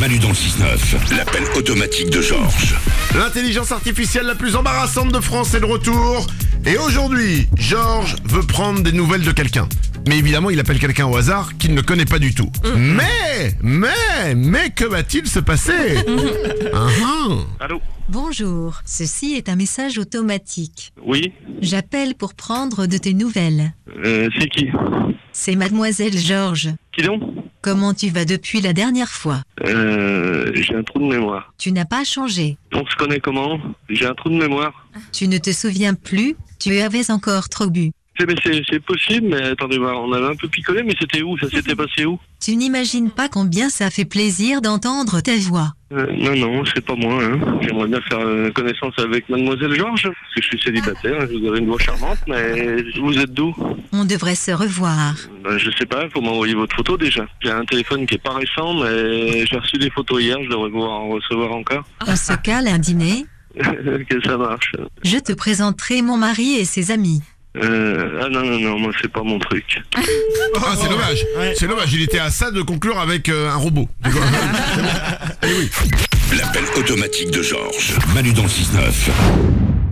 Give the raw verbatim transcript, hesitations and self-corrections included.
Manu dans le six neuf, l'appel automatique de Georges. L'intelligence artificielle la plus embarrassante de France est de retour. Et aujourd'hui, Georges veut prendre des nouvelles de quelqu'un. Mais évidemment, il appelle quelqu'un au hasard qu'il ne connaît pas du tout. Mais, mais, mais que va-t-il se passer? Ah, ah. Allô? Bonjour, ceci est un message automatique. Oui? J'appelle pour prendre de tes nouvelles. Euh, c'est qui? C'est Mademoiselle Georges. Qui donc? Comment tu vas depuis la dernière fois? Euh, j'ai un trou de mémoire. Tu n'as pas changé. On se connaît comment? J'ai un trou de mémoire. Tu ne te souviens plus? Tu avais encore trop bu. C'est, mais c'est, c'est possible, mais attendez, bah, on avait un peu picolé, mais c'était où? Ça s'était passé où? Tu n'imagines pas combien ça fait plaisir d'entendre ta voix. Euh, non, non, c'est pas moi. Hein. J'aimerais bien faire euh, connaissance avec Mademoiselle Georges, parce que je suis célibataire, hein, vous avez une voix charmante, mais vous êtes d'où? On devrait se revoir. Ben, je sais pas, faut m'envoyer votre photo déjà. J'ai un téléphone qui est pas récent, mais j'ai reçu des photos hier, je devrais pouvoir en recevoir encore. On se cale un dîner. Que ça marche. Je te présenterai mon mari et ses amis. Euh, ah non, non, non, moi c'est pas mon truc. Ah, c'est dommage. C'est dommage, il était à ça de conclure avec euh, un robot. Eh oui. L'appel automatique de Georges. Manu dans le six neuf.